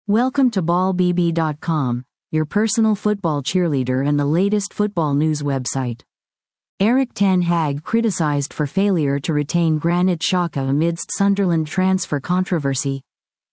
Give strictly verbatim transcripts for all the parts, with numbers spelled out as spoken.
Welcome to ball b b dot com, your personal football cheerleader and the latest football news website. Erik ten Hag criticized for failure to retain Granit Xhaka amidst Sunderland transfer controversy.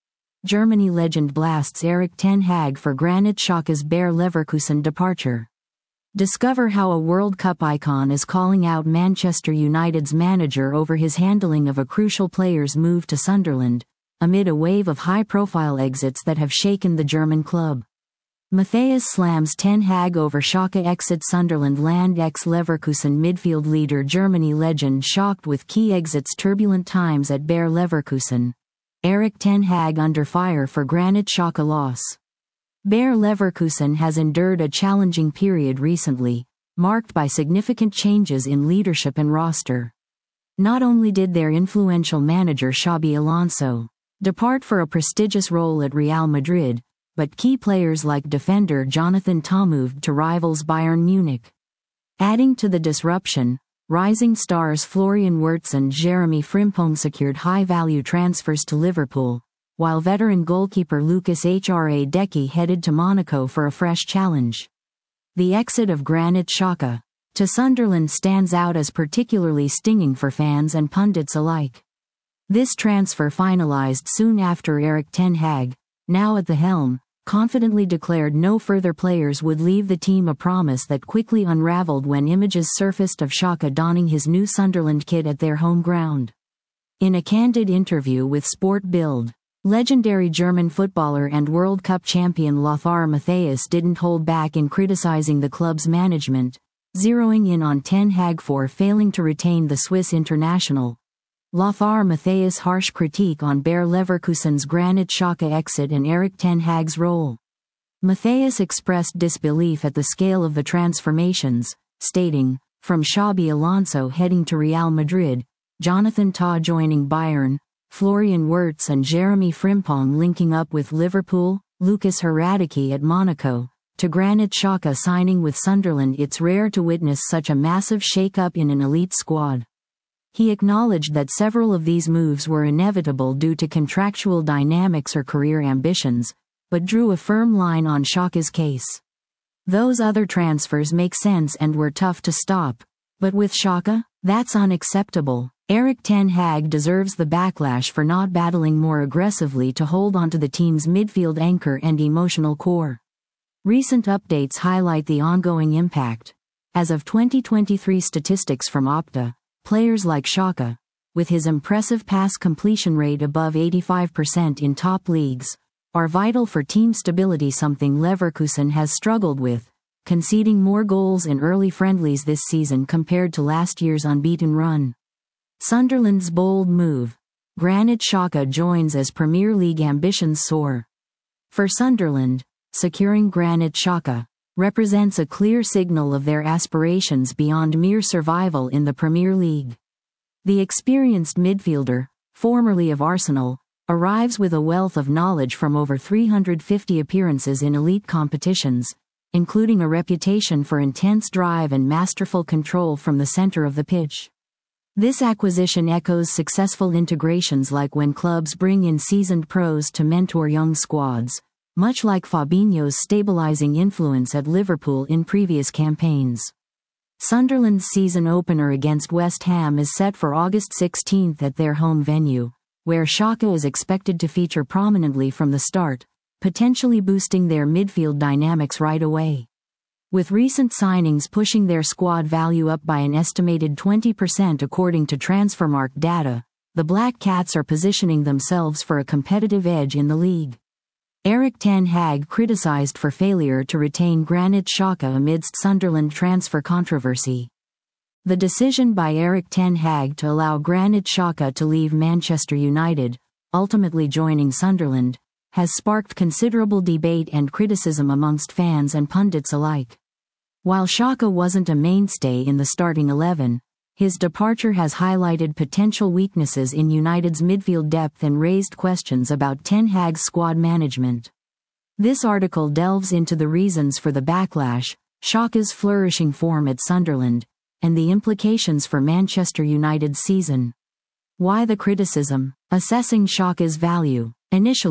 Germany legend blasts Erik ten Hag for Granit Xhaka's Bayer Leverkusen departure. Discover how a World Cup icon is calling out Manchester United's manager over his handling of a crucial player's move to Sunderland, amid a wave of high-profile exits that have shaken the German club. Matthias slams ten Hag over Xhaka exit. Sunderland land ex-Leverkusen midfield leader. Germany legend shocked with key exits. Turbulent times at Bayer Leverkusen. Erik ten Hag under fire for Granit Xhaka loss. Bayer Leverkusen has endured a challenging period recently, marked by significant changes in leadership and roster. Not only did their influential manager Xabi Alonso depart for a prestigious role at Real Madrid, but key players like defender Jonathan Tah moved to rivals Bayern Munich. Adding to the disruption, rising stars Florian Wirtz and Jeremy Frimpong secured high-value transfers to Liverpool, while veteran goalkeeper Lucas Hradecki headed to Monaco for a fresh challenge. The exit of Granit Xhaka to Sunderland stands out as particularly stinging for fans and pundits alike. This transfer finalized soon after Erik ten Hag, now at the helm, confidently declared no further players would leave the team, a promise that quickly unraveled when images surfaced of Xhaka donning his new Sunderland kit at their home ground. In a candid interview with Sport Bild, legendary German footballer and World Cup champion Lothar Matthäus didn't hold back in criticizing the club's management, zeroing in on ten Hag for failing to retain the Swiss international. Lothar Matthäus' harsh critique on Bayer Leverkusen's Granit Xhaka exit and Erik ten Hag's role. Matthäus expressed disbelief at the scale of the transformations, stating, "From Xabi Alonso heading to Real Madrid, Jonathan Tah joining Bayern, Florian Wirtz and Jeremy Frimpong linking up with Liverpool, Lucas Hradecki at Monaco, to Granit Xhaka signing with Sunderland, it's rare to witness such a massive shake-up in an elite squad." He acknowledged that several of these moves were inevitable due to contractual dynamics or career ambitions, but drew a firm line on Xhaka's case. "Those other transfers make sense and were tough to stop, but with Xhaka, that's unacceptable." Erik ten Hag deserves the backlash for not battling more aggressively to hold onto the team's midfield anchor and emotional core. Recent updates highlight the ongoing impact. As of twenty twenty-three statistics from Opta, players like Xhaka, with his impressive pass completion rate above eighty-five percent in top leagues, are vital for team stability, something Leverkusen has struggled with, conceding more goals in early friendlies this season compared to last year's unbeaten run. Sunderland's bold move. Granit Xhaka joins as Premier League ambitions soar. For Sunderland, securing Granit Xhaka represents a clear signal of their aspirations beyond mere survival in the Premier League. The experienced midfielder, formerly of Arsenal, arrives with a wealth of knowledge from over three hundred fifty appearances in elite competitions, including a reputation for intense drive and masterful control from the center of the pitch. This acquisition echoes successful integrations like when clubs bring in seasoned pros to mentor young squads, much like Fabinho's stabilizing influence at Liverpool in previous campaigns. Sunderland's season opener against West Ham is set for August sixteenth at their home venue, where Xhaka is expected to feature prominently from the start, potentially boosting their midfield dynamics right away. With recent signings pushing their squad value up by an estimated twenty percent according to Transfermarkt data, the Black Cats are positioning themselves for a competitive edge in the league. Erik ten Hag criticized for failure to retain Granit Xhaka amidst Sunderland transfer controversy. The decision by Erik ten Hag to allow Granit Xhaka to leave Manchester United, ultimately joining Sunderland, has sparked considerable debate and criticism amongst fans and pundits alike. While Xhaka wasn't a mainstay in the starting eleven, his departure has highlighted potential weaknesses in United's midfield depth and raised questions about ten Hag's squad management. This article delves into the reasons for the backlash, Xhaka's flourishing form at Sunderland, and the implications for Manchester United's season. Why the criticism? Assessing Xhaka's value. Initially,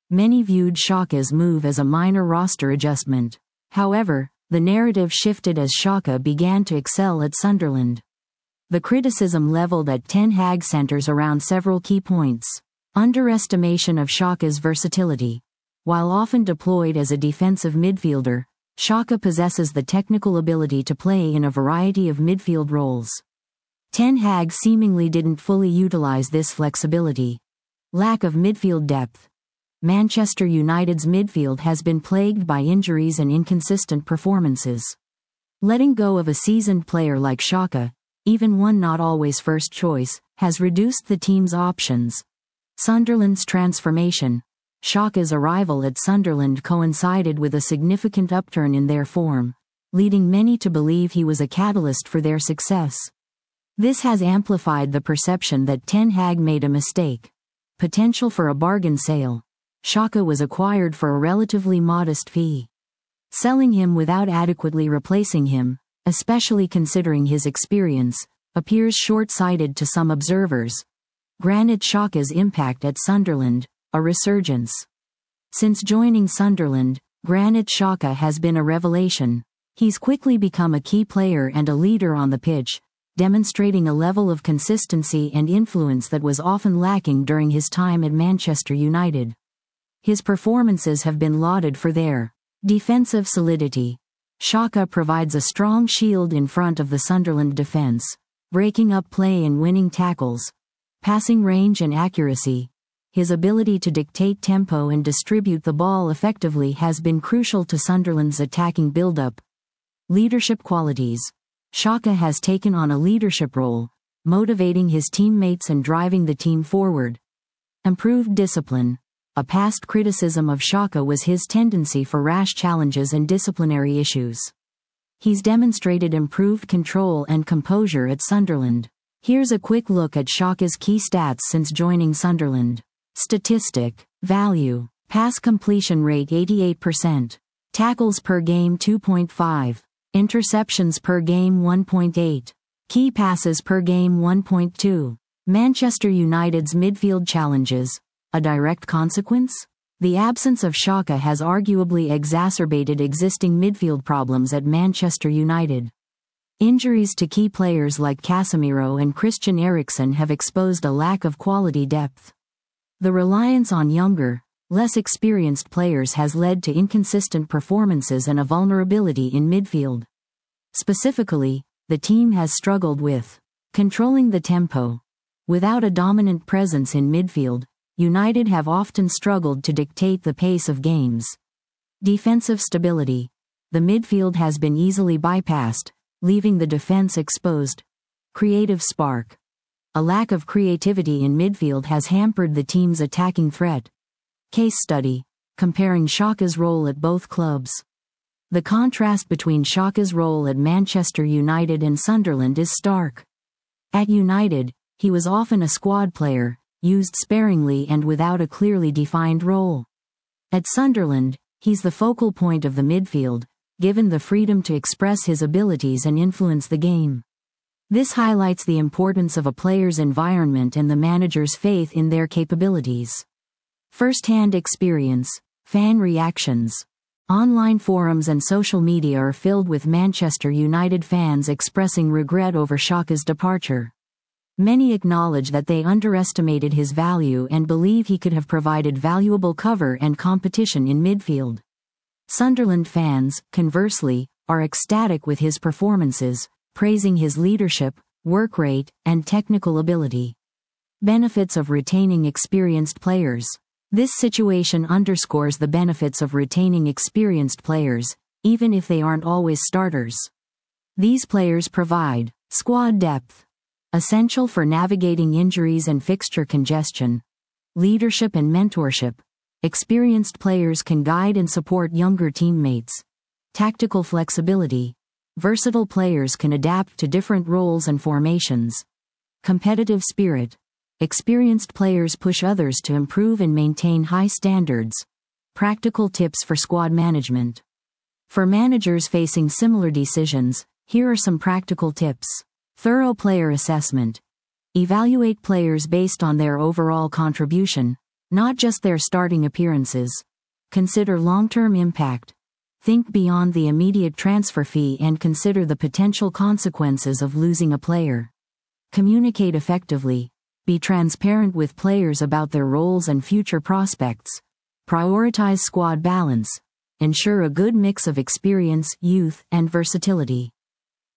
Many viewed Xhaka's move as a minor roster adjustment. However, the narrative shifted as Xhaka began to excel at Sunderland. The criticism leveled at Ten Hag centers around several key points. Underestimation of Xhaka's versatility. While often deployed as a defensive midfielder, Xhaka possesses the technical ability to play in a variety of midfield roles. Ten Hag seemingly didn't fully utilize this flexibility. Lack of midfield depth. Manchester United's midfield has been plagued by injuries and inconsistent performances. Letting go of a seasoned player like Xhaka, even one not always first choice, has reduced the team's options. Sunderland's transformation. Xhaka's arrival at Sunderland coincided with a significant upturn in their form, leading many to believe he was a catalyst for their success. This has amplified the perception that Ten Hag made a mistake. Potential for a bargain sale. Xhaka was acquired for a relatively modest fee. Selling him without adequately replacing him, especially considering his experience, appears short-sighted to some observers. Granit Xhaka's impact at Sunderland, a resurgence. Since joining Sunderland, Granit Xhaka has been a revelation. He's quickly become a key player and a leader on the pitch, demonstrating a level of consistency and influence that was often lacking during his time at Manchester United. His performances have been lauded for their defensive solidity. Xhaka provides a strong shield in front of the Sunderland defense, breaking up play and winning tackles. Passing range and accuracy. His ability to dictate tempo and distribute the ball effectively has been crucial to Sunderland's attacking build-up. Leadership qualities. Xhaka has taken on a leadership role, motivating his teammates and driving the team forward. Improved discipline. A past criticism of Xhaka was his tendency for rash challenges and disciplinary issues. He's demonstrated improved control and composure at Sunderland. Here's a quick look at Xhaka's key stats since joining Sunderland. Statistic. Value. Pass completion rate eighty-eight percent. Tackles per game two point five. Interceptions per game one point eight. Key passes per game one point two. Manchester United's midfield challenges. A direct consequence? The absence of Xhaka has arguably exacerbated existing midfield problems at Manchester United. Injuries to key players like Casemiro and Christian Eriksen have exposed a lack of quality depth. The reliance on younger, less experienced players has led to inconsistent performances and a vulnerability in midfield. Specifically, the team has struggled with controlling the tempo. Without a dominant presence in midfield, United have often struggled to dictate the pace of games. Defensive stability. The midfield has been easily bypassed, leaving the defense exposed. Creative spark. A lack of creativity in midfield has hampered the team's attacking threat. Case study. Comparing Xhaka's role at both clubs. The contrast between Xhaka's role at Manchester United and Sunderland is stark. At United, he was often a squad player, used sparingly and without a clearly defined role. At Sunderland, he's the focal point of the midfield, given the freedom to express his abilities and influence the game. This highlights the importance of a player's environment and the manager's faith in their capabilities. First-hand experience. Fan reactions. Online forums and social media are filled with Manchester United fans expressing regret over Xhaka's departure. Many acknowledge that they underestimated his value and believe he could have provided valuable cover and competition in midfield. Sunderland fans, conversely, are ecstatic with his performances, praising his leadership, work rate, and technical ability. Benefits of retaining experienced players. This situation underscores the benefits of retaining experienced players, even if they aren't always starters. These players provide squad depth, essential for navigating injuries and fixture congestion. Leadership and mentorship. Experienced players can guide and support younger teammates. Tactical flexibility. Versatile players can adapt to different roles and formations. Competitive spirit. Experienced players push others to improve and maintain high standards. Practical tips for squad management. For managers facing similar decisions, here are some practical tips. Thorough player assessment. Evaluate players based on their overall contribution, not just their starting appearances. Consider long-term impact. Think beyond the immediate transfer fee and consider the potential consequences of losing a player. Communicate effectively. Be transparent with players about their roles and future prospects. Prioritize squad balance. Ensure a good mix of experience, youth, and versatility.